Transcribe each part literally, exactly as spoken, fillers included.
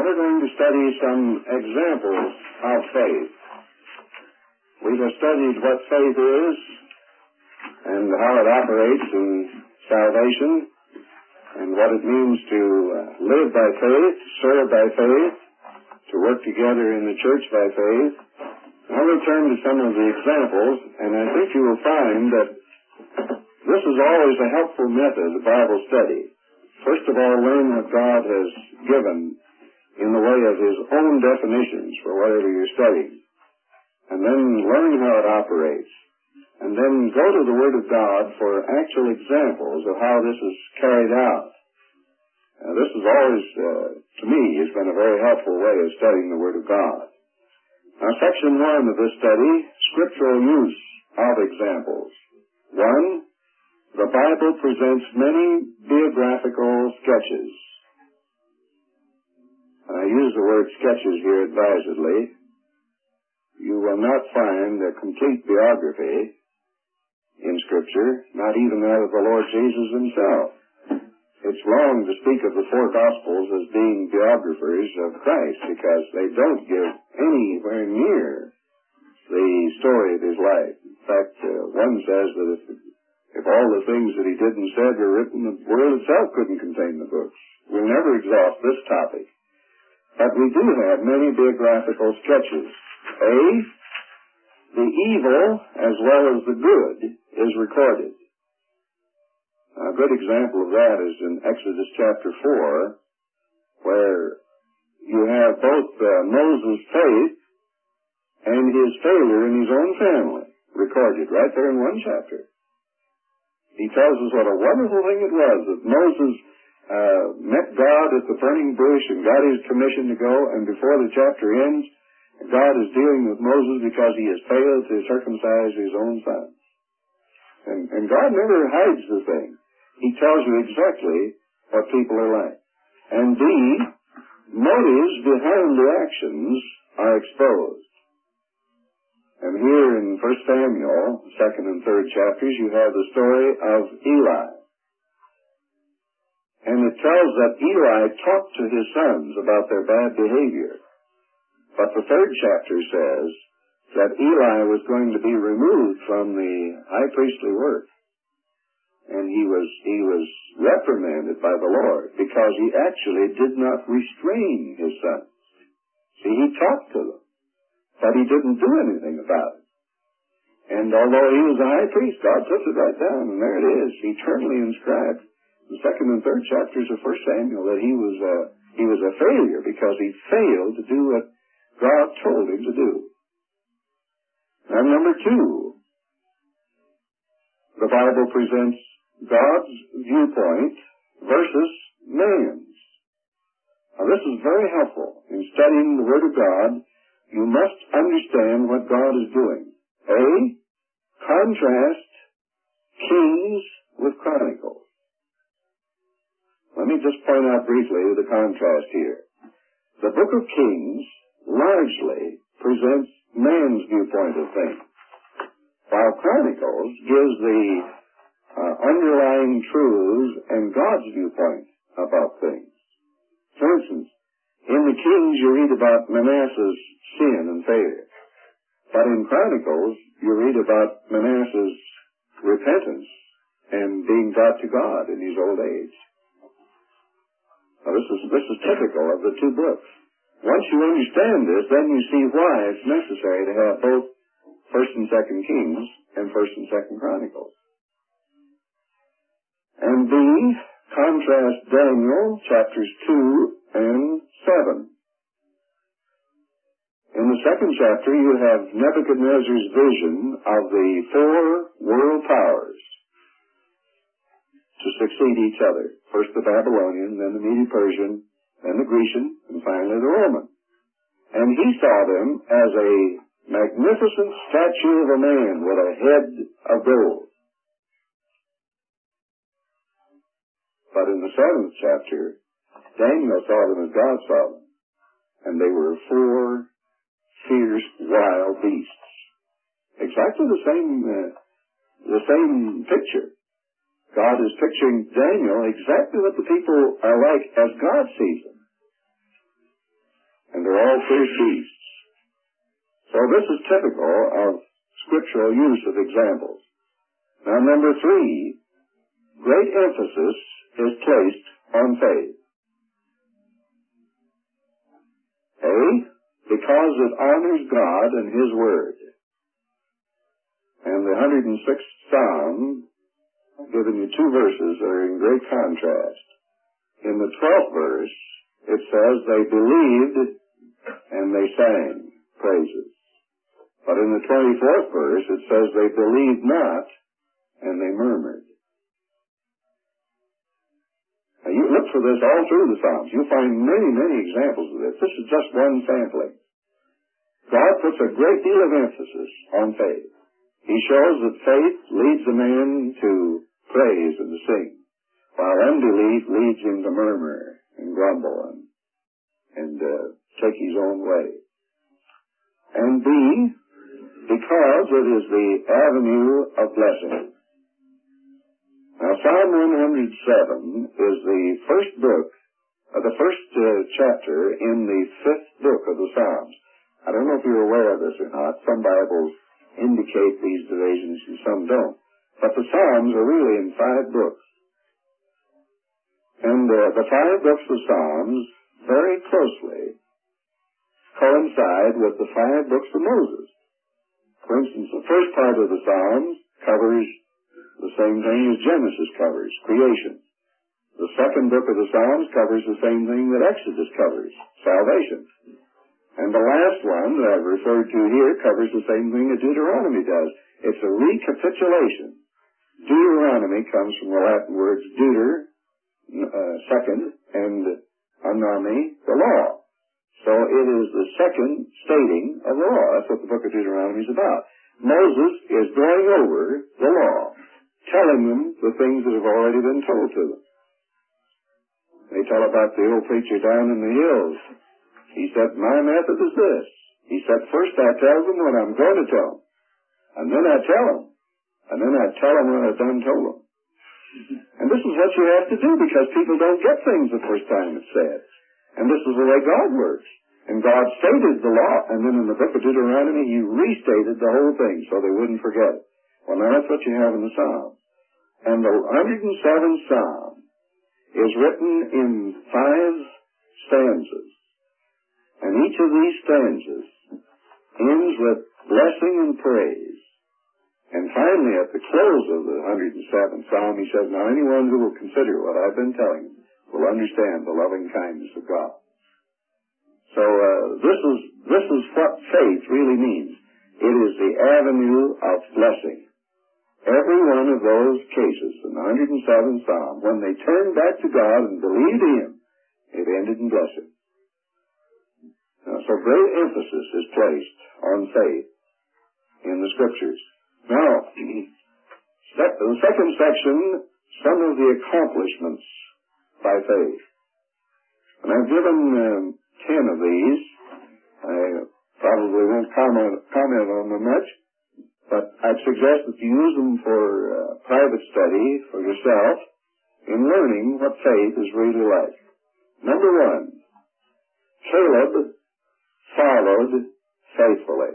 we're going to study some examples of faith. We have studied what faith is and how it operates in salvation and what it means to live by faith, serve by faith, to work together in the church by faith. Now we'll turn to some of the examples, and I think you will find that this is always a helpful method of Bible study. First of all, learn what God has given in the way of His own definitions for whatever you're studying. And then learn how it operates. And then go to the Word of God for actual examples of how this is carried out. Now, this is always, uh, to me, has been a very helpful way of studying the Word of God. Now, section one of this study, scriptural use of examples. One, the Bible presents many biographical sketches. I use the word sketches here advisedly. You will not find a complete biography in Scripture, not even that of the Lord Jesus Himself. It's wrong to speak of the four Gospels as being biographers of Christ because they don't give anywhere near the story of His life. In fact, uh, one says that if, if all the things that He did and said were written, the world itself couldn't contain the books. We'll never exhaust this topic. But we do have many biographical sketches. A, the evil as well as the good is recorded. A good example of that is in Exodus chapter four, where you have both uh, Moses' faith and his failure in his own family recorded right there in one chapter. He tells us what a wonderful thing it was that Moses uh, met God at the burning bush and got his commission to go, and before the chapter ends, God is dealing with Moses because he has failed to circumcise his own son. And, and God never hides the thing. He tells you exactly what people are like. And B, motives behind the actions are exposed. And here in First Samuel, second and third chapters, you have the story of Eli. And it tells that Eli talked to his sons about their bad behavior. But the third chapter says that Eli was going to be removed from the high priestly work. And he was, he was reprimanded by the Lord because he actually did not restrain his sons. See, he talked to them, but he didn't do anything about it. And although he was a high priest, God puts it right down, and there it is, eternally inscribed. The second and third chapters of First Samuel, that he was a, he was a failure because he failed to do what God told him to do. And number two, the Bible presents God's viewpoint versus man's. Now this is very helpful. In studying the Word of God, you must understand what God is doing. A, contrast Kings with Chronicles. Let me just point out briefly the contrast here. The book of Kings largely presents man's viewpoint of things, while Chronicles gives the uh, underlying truths and God's viewpoint about things. For instance, in the Kings you read about Manasseh's sin and failure, but in Chronicles you read about Manasseh's repentance and being brought to God in his old age. Now this is, this is typical of the two books. Once you understand this, then you see why it's necessary to have both First and Second Kings and First and Second Chronicles. And B, contrast Daniel chapters two and seven. In the second chapter, you have Nebuchadnezzar's vision of the four world powers to succeed each other. First the Babylonian, then the Medo-Persian, then the Grecian, and finally the Roman. And he saw them as a magnificent statue of a man with a head of gold. But in the seventh chapter, Daniel saw them as God saw them. And they were four fierce, wild beasts. Exactly the same, uh, the same picture. God is picturing Daniel exactly what the people are like as God sees them. and they're all fierce beasts. So this is typical of scriptural use of examples. Now, number three, great emphasis is placed on faith. A, because it honors God and His Word. And the one hundred sixth Psalm, I've given you two verses that are in great contrast. In the twelfth verse, it says, they believed and they sang praises. But in the twenty-fourth verse, it says, they believed not and they murmured. Now, you look for this all through the Psalms. You'll find many, many examples of this. This is just one sampling. God puts a great deal of emphasis on faith. He shows that faith leads a man to praise and to sing, while unbelief leads him to murmur and grumble and, and uh, take his own way. And B, because it is the avenue of blessing. Now, Psalm one hundred seven is the first book, uh, the first uh, chapter in the fifth book of the Psalms. I don't know if you're aware of this or not. Some Bibles indicate these divisions and some don't. But the Psalms are really in five books. And uh, the five books of Psalms very closely coincide with the five books of Moses. For instance, the first part of the Psalms covers the same thing as Genesis covers, creation. The second book of the Psalms covers the same thing that Exodus covers, salvation. And the last one that I've referred to here covers the same thing that Deuteronomy does. It's a recapitulation. Deuteronomy comes from the Latin words deuter, uh, second, and anami, the law. So it is the second stating of the law. That's what the book of Deuteronomy is about. Moses is going over the law, telling them the things that have already been told to them. They tell about the old preacher down in the hills. He said, my method is this. He said, first I tell them what I'm going to tell them. And then I tell them. And then I tell them what I've done told them. And this is what you have to do because people don't get things the first time it's said. And this is the way God works. And God stated the law, and then in the book of Deuteronomy, He restated the whole thing so they wouldn't forget it. Well, now that's what you have in the Psalms. And the one hundred seventh Psalm is written in five stanzas. And each of these stanzas ends with blessing and praise. And finally, at the close of the one hundred seventh Psalm, he says, now anyone who will consider what I've been telling him will understand the loving kindness of God. So uh, this is this is what faith really means. It is the avenue of blessing. Every one of those cases in the one hundred seventh Psalm, when they turned back to God and believed in Him, it ended in blessing. Now, so great emphasis is placed on faith in the Scriptures. Now, the second section, some of the accomplishments by faith. And I've given um, ten of these. I probably won't comment, comment on them much, but I'd suggest that you use them for uh, private study for yourself in learning what faith is really like. Number one, Caleb followed faithfully.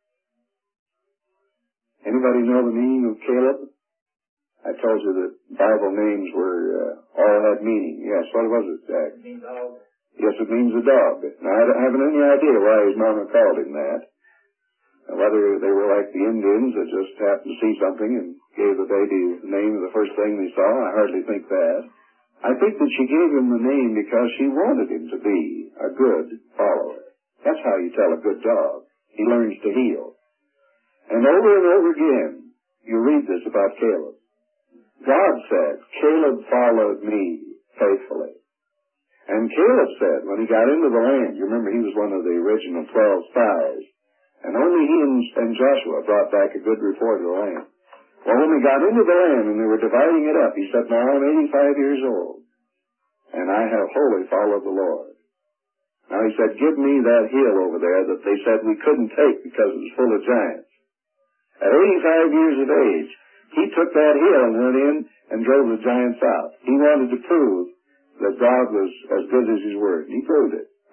Anybody know the meaning of Caleb? I told you that Bible names were uh, all had meaning. Yes, what was it, Jack? It means dog. Yes, it means a dog. Now, I don't have any idea why his mama called him that. Whether they were like the Indians that just happened to see something and gave the baby the name of the first thing they saw, I hardly think that. I think that she gave him the name because she wanted him to be a good follower. That's how you tell a good dog. He learns to heel. And over and over again, you read this about Caleb. God said, Caleb followed me faithfully. And Caleb said, when he got into the land, you remember he was one of the original twelve spies, and only he and, and Joshua brought back a good report of the land. Well, when they got into the land and they were dividing it up, he said, now I'm eighty-five years old, and I have wholly followed the Lord. Now he said, give me that hill over there that they said we couldn't take because it was full of giants. At eighty-five years of age, he took that hill and went in and drove the giants out. He wanted to prove that God was as good as His Word. He proved it.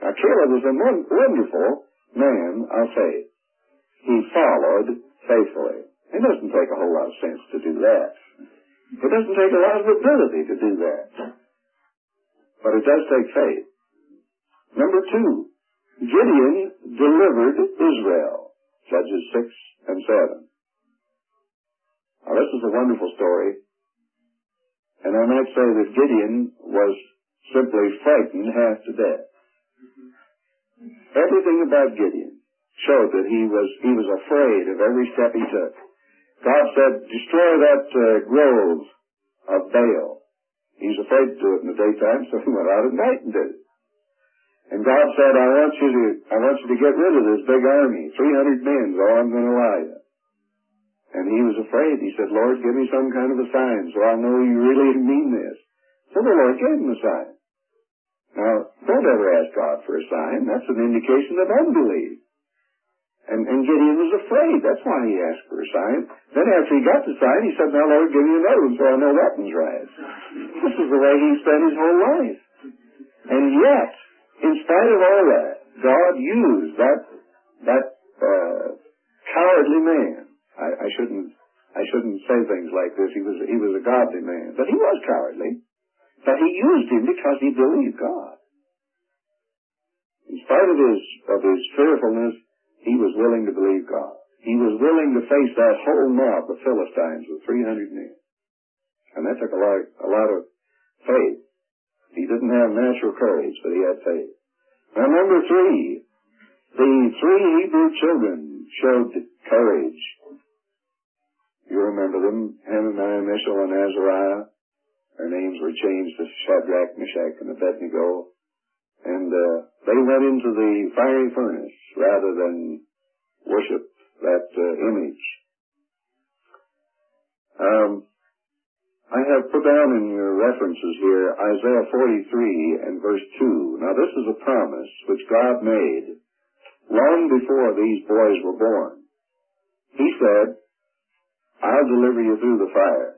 Now, Caleb was a mon- wonderful man of faith. He followed faithfully. It doesn't take a whole lot of sense to do that. It doesn't take a lot of ability to do that. But it does take faith. Number two, Gideon delivered Israel. Judges six and seven. Now, this is a wonderful story. And I might say that Gideon was simply frightened half to death. Everything about Gideon showed that he was he was afraid of every step he took. God said, destroy that uh, grove of Baal. He's afraid to do it in the daytime, so he went out at night and did it. And God said, I want you to I want you to get rid of this big army, three hundred men is all I'm going to allow you. And he was afraid. He said, Lord, give me some kind of a sign so I know you really mean this. So the Lord gave him a sign. Now, don't ever ask God for a sign. That's an indication of unbelief. And, and Gideon was afraid. That's why he asked for a sign. Then after he got the sign, he said, now, Lord, give me another one so I know that one's right. This is the way he spent his whole life. And yet, in spite of all that, God used that, that, uh, cowardly man. I, I shouldn't, I shouldn't say things like this. He was, he was a godly man. But he was cowardly. But he used him because he believed God. In spite of his, of his fearfulness, he was willing to believe God. He was willing to face that whole mob, the Philistines, with three hundred men. And that took a lot, a lot of faith. He didn't have natural courage, but he had faith. Now, number three, the three Hebrew children showed courage. You remember them, Hananiah, Mishael, and Azariah. Their names were changed to Shadrach, Meshach, and Abednego. And uh, they went into the fiery furnace rather than worship that uh, image. Um, I have put down in your references here Isaiah forty-three and verse two. Now this is a promise which God made long before these boys were born. He said, I'll deliver you through the fire.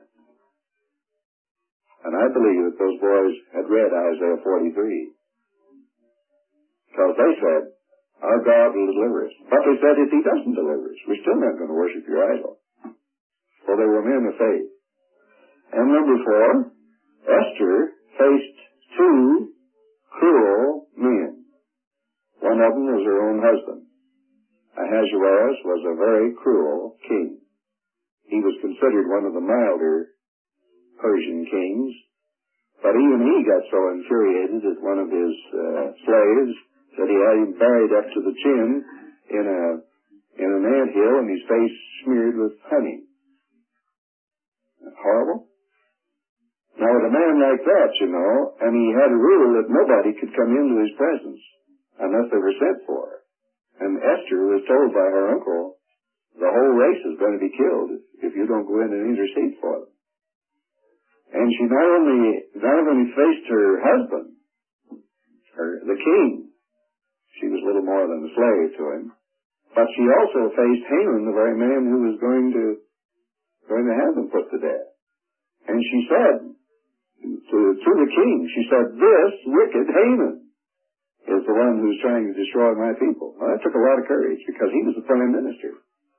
And I believe that those boys had read Isaiah forty-three. Because they said, our God will deliver us. But they said, if he doesn't deliver us, we're still not going to worship your idol. So they were men of faith. And number four, Esther faced two cruel men. One of them was her own husband. Ahasuerus was a very cruel king. He was considered one of the milder Persian kings, but even he got so infuriated that one of his uh, slaves said he had him buried up to the chin in a in an anthill and his face smeared with honey. That's horrible. Now, with a man like that, you know, and he had a rule that nobody could come into his presence unless they were sent for. And Esther was told by her uncle, the whole race is going to be killed if you don't go in and intercede for them. And she not only, not only faced her husband, her, the king, she was little more than a slave to him, but she also faced Haman, the very man who was going to, going to have them put to death. And she said to, to the king, she said, this wicked Haman is the one who's trying to destroy my people. Well, that took a lot of courage because he was the prime minister.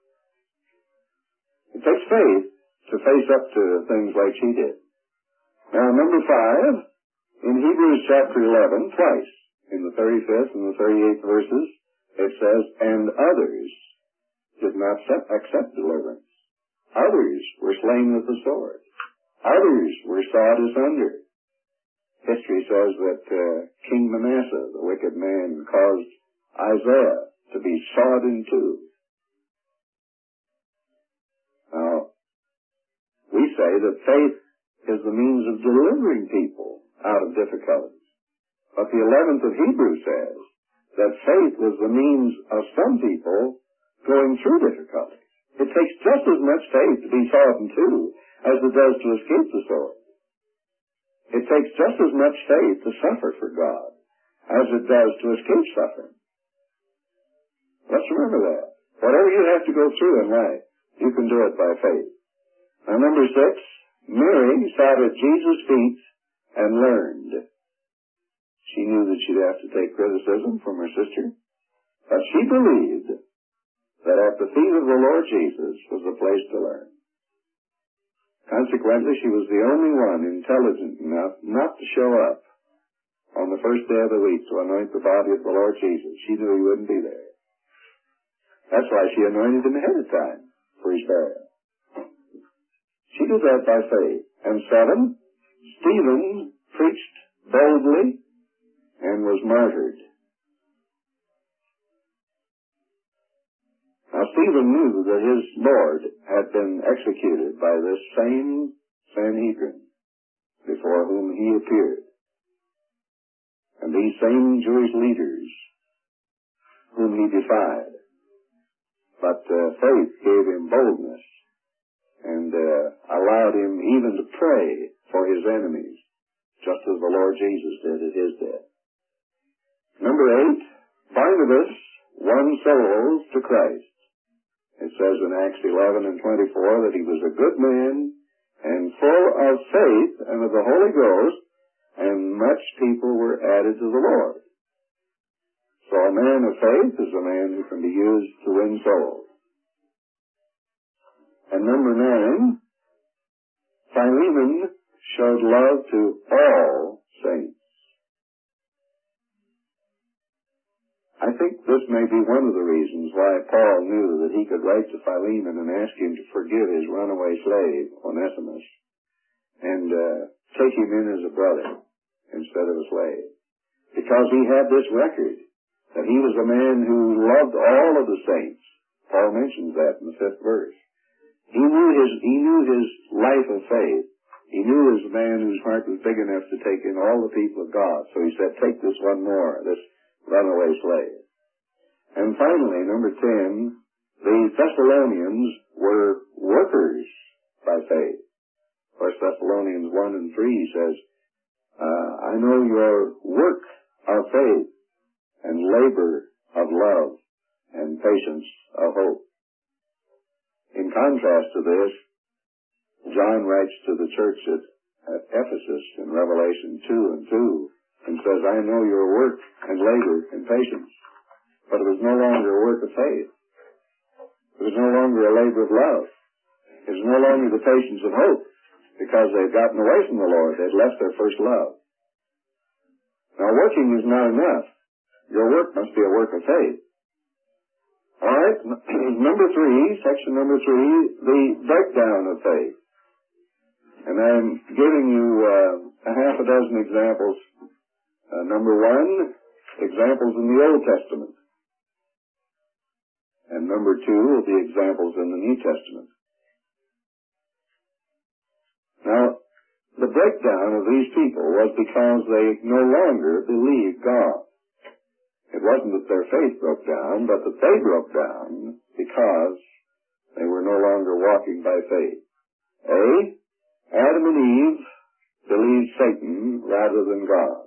It takes faith to face up to things like she did. Now, number five, in Hebrews chapter eleven, twice, in the thirty-fifth and the thirty-eighth verses, it says, and others did not accept deliverance. Others were slain with the sword. Others were sawed asunder. History says that uh, King Manasseh, the wicked man, caused Isaiah to be sawed in two. Now, we say that faith is the means of delivering people out of difficulties. But the eleventh of Hebrews says that faith was the means of some people going through difficulties. It takes just as much faith to be sawed in two as it does to escape the sword. It takes just as much faith to suffer for God as it does to escape suffering. Let's remember that. Whatever you have to go through in life, you can do it by faith. Now, number six, Mary sat at Jesus' feet and learned. She knew that she'd have to take criticism from her sister, but she believed that at the feet of the Lord Jesus was the place to learn. Consequently, she was the only one intelligent enough not to show up on the first day of the week to anoint the body of the Lord Jesus. She knew he wouldn't be there. That's why she anointed him ahead of time for his burial. She did that by faith. And seven, Stephen preached boldly and was martyred. Now Stephen knew that his Lord had been executed by this same Sanhedrin before whom he appeared. And these same Jewish leaders whom he defied. But uh, faith gave him boldness and uh, allowed him even to pray for his enemies, just as the Lord Jesus did at his death. Number eight, Barnabas won souls to Christ. It says in Acts eleven and twenty-four that he was a good man and full of faith and of the Holy Ghost, and much people were added to the Lord. So a man of faith is a man who can be used to win souls. And number nine, Philemon showed love to all saints. I think this may be one of the reasons why Paul knew that he could write to Philemon and ask him to forgive his runaway slave, Onesimus, and uh, take him in as a brother instead of a slave. Because he had this record, that he was a man who loved all of the saints. Paul mentions that in the fifth verse. He knew his, he knew his life of faith. He knew he was a man whose heart was big enough to take in all the people of God. So he said, take this one more, this runaway slave. And finally, number ten, the Thessalonians were workers by faith. First Thessalonians one and three says, uh, I know your work of faith and labor of love and patience of hope. In contrast to this, John writes to the church at, at Ephesus in Revelation two and two and says, I know your work and labor and patience. But it was no longer a work of faith. It was no longer a labor of love. It was no longer the patience of hope, because they'd gotten away from the Lord. They'd left their first love. Now, working is not enough. Your work must be a work of faith. All right, number three, section number three, the breakdown of faith. And I'm giving you uh, a half a dozen examples. Uh, number one, examples in the Old Testament. And number two will be examples in the New Testament. Now, the breakdown of these people was because they no longer believed God. It wasn't that their faith broke down, but that they broke down because they were no longer walking by faith. A, Adam and Eve believed Satan rather than God.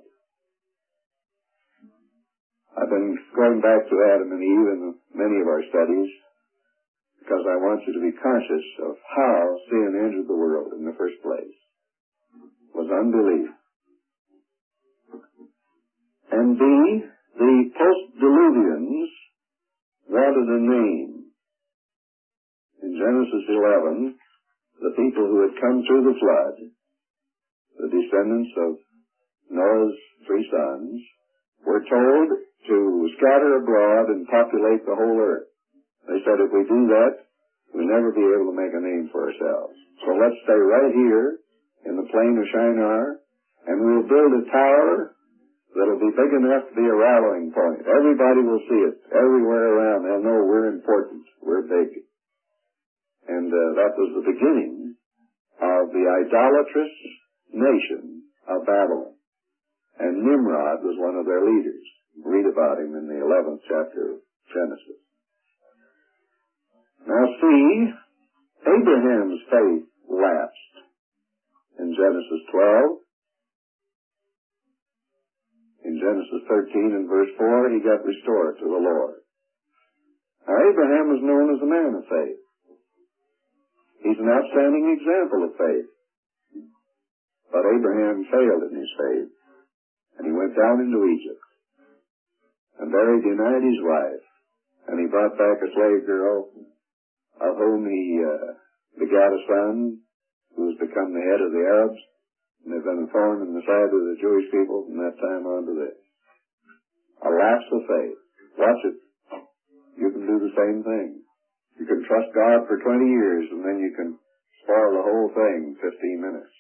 I've been going back to Adam and Eve in many of our studies because I want you to be conscious of how sin entered the world in the first place. It was unbelief. And B, the post-diluvians wanted a name. In Genesis eleven, the people who had come through the flood, the descendants of Noah's three sons, were told to scatter abroad and populate the whole earth. They said, if we do that, we'll never be able to make a name for ourselves. So let's stay right here in the plain of Shinar, and we'll build a tower that'll be big enough to be a rallying point. Everybody will see it everywhere around. They'll know we're important. We're big. And uh, that was the beginning of the idolatrous nation of Babylon. And Nimrod was one of their leaders. Read about him in the eleventh chapter of Genesis. Now see, Abraham's faith lapsed. In Genesis twelve, in Genesis thirteen and verse four, he got restored to the Lord. Now Abraham was known as a man of faith. He's an outstanding example of faith. But Abraham failed in his faith. And he went down into Egypt. And there he denied his wife. And he brought back a slave girl, of whom he uh, begat a son, who has become the head of the Arabs. And they've been a thorn in the side of the Jewish people from that time on to this. A lapse of faith. Watch it. You can do the same thing. You can trust God for twenty years, and then you can spoil the whole thing in fifteen minutes.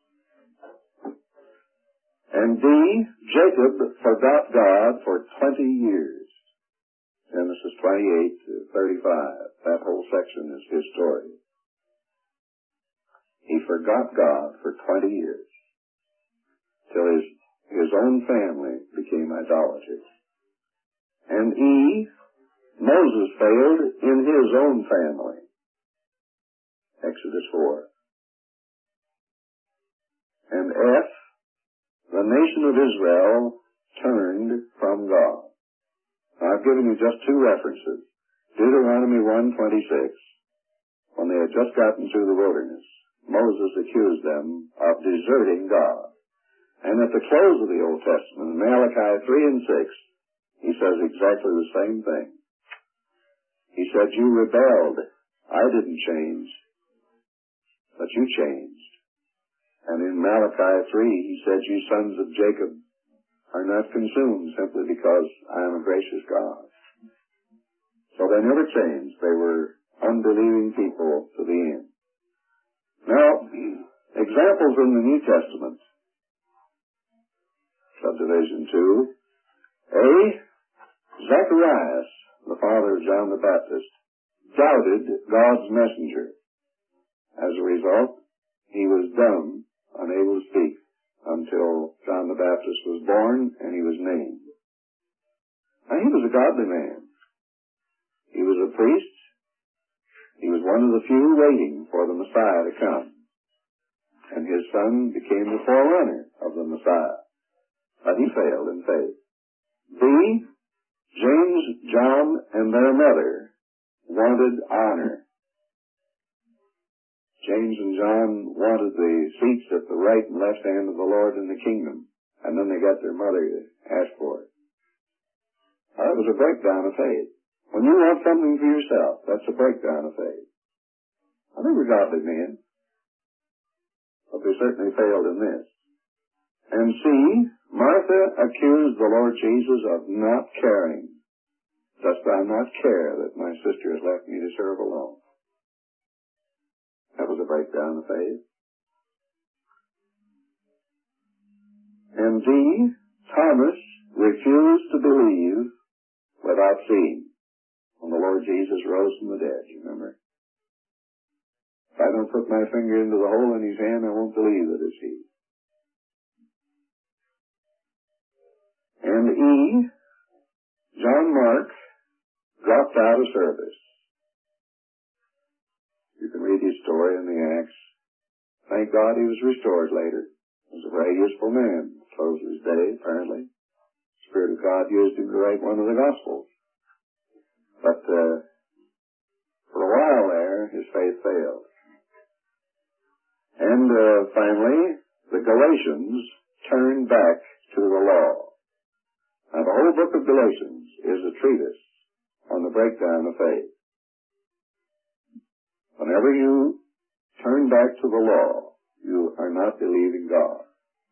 And D, Jacob forgot God for twenty years. Genesis twenty-eight to thirty-five. That whole section is his story. He forgot God for twenty years, till his, his own family became idolaters. And E, Moses failed in his own family. Exodus four. And F, the nation of Israel turned from God. Now, I've given you just two references. Deuteronomy one twenty-six, when they had just gotten through the wilderness, Moses accused them of deserting God. And at the close of the Old Testament, Malachi three and six, he says exactly the same thing. He said, you rebelled. I didn't change, but you changed. And in Malachi three, he said, you sons of Jacob are not consumed simply because I am a gracious God. So they never changed. They were unbelieving people to the end. Now, examples in the New Testament. Subdivision two. A, Zacharias, the father of John the Baptist, doubted God's messenger. As a result, he was dumb, unable to speak, until John the Baptist was born and he was named. Now, he was a godly man. He was a priest. He was one of the few waiting for the Messiah to come. And his son became the forerunner of the Messiah. But he failed in faith. B, James, John, and their mother wanted honor. James and John wanted the seats at the right and left hand of the Lord in the kingdom. And then they got their mother to ask for it. Now, that was a breakdown of faith. When you want something for yourself, that's a breakdown of faith. I think we're godly men, but they certainly failed in this. And C, Martha accused the Lord Jesus of not caring. Dost thou not care that my sister has left me to serve alone? That was a breakdown of faith. And D, Thomas refused to believe without seeing. When the Lord Jesus rose from the dead, you remember? If I don't put my finger into the hole in his hand, I won't believe that it's he. And E, John Mark dropped out of service. You can read his story in the Acts. Thank God he was restored later. He was a very useful man. Close of his day, apparently. The Spirit of God used him to write one of the Gospels. But uh, for a while there, his faith failed. And uh, finally, the Galatians turned back to the law. Now, the whole book of Galatians is a treatise on the breakdown of faith. Whenever you turn back to the law, you are not believing God.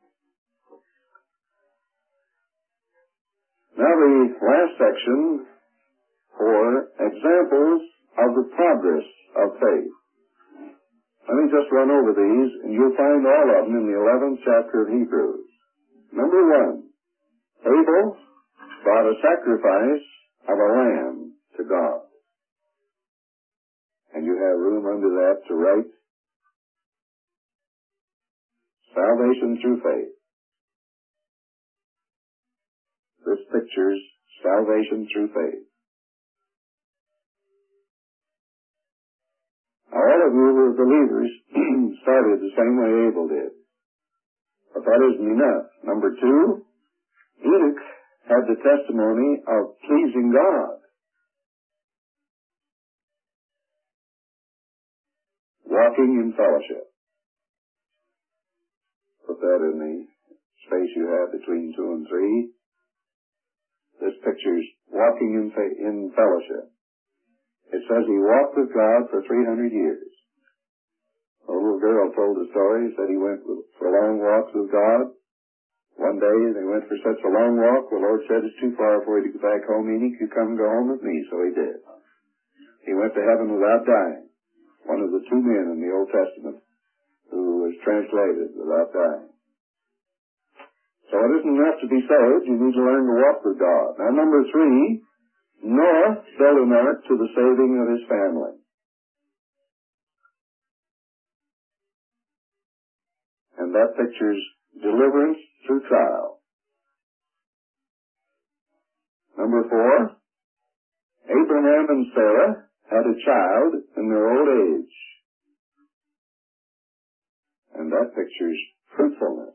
Now, the last section for examples of the progress of faith. Let me just run over these, and you'll find all of them in the eleventh chapter of Hebrews. Number one, Abel brought a sacrifice of a lamb to God. And you have room under that to write salvation through faith. This pictures salvation through faith. Now, all of you who are believers started the same way Abel did. But that isn't enough. Number two, Enoch had the testimony of pleasing God. Walking in fellowship. Put that in the space you have between two and three. This picture's walking in, fa- in fellowship. It says he walked with God for three hundred years. A little girl told the story, said he went with, for long walks with God. One day they went for such a long walk, the Lord said it's too far for you to go back home, Enoch, you come and go home with me. So he did. He went to heaven without dying. One of the two men in the Old Testament who was translated without dying. So it isn't enough to be saved, you need to learn to walk with God. Now number three, Noah built an ark to the saving of his family. And that pictures deliverance through trial. Number four, Abraham and Sarah had a child in their old age. And that pictures fruitfulness.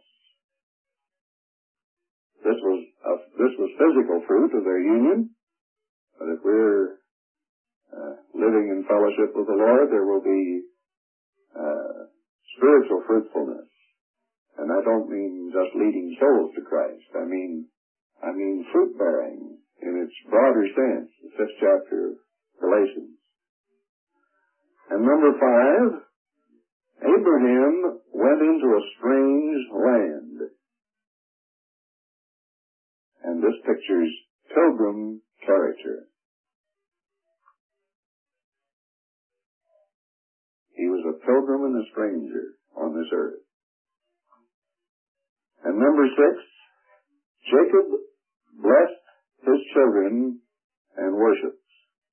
This was a, this was physical fruit of their union, but if we're uh, living in fellowship with the Lord, there will be uh, spiritual fruitfulness. And I don't mean just leading souls to Christ. I mean, I mean fruit bearing in its broader sense, the fifth chapter of Galatians. And number five, Abraham went into a strange land. And this pictures pilgrim character. He was a pilgrim and a stranger on this earth. And number six, Jacob blessed his children and worshipped.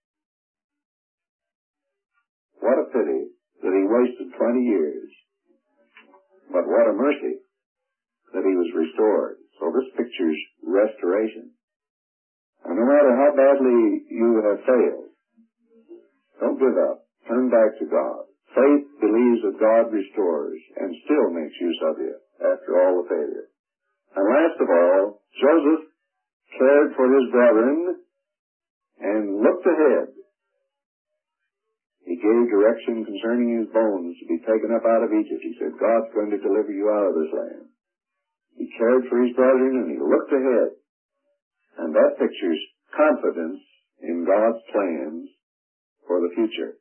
What a pity that he wasted twenty years. But what a mercy that he was restored. So this pictures restoration. And no matter how badly you have failed, don't give up. Turn back to God. Faith believes that God restores and still makes use of you after all the failure. And last of all, Joseph cared for his brethren and looked ahead. He gave direction concerning his bones to be taken up out of Egypt. He said, God's going to deliver you out of this land. He cared for his brethren and he looked ahead. And that pictures confidence in God's plans for the future.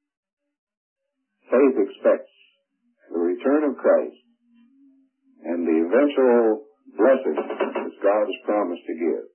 Faith expects the return of Christ and the eventual blessing that God has promised to give.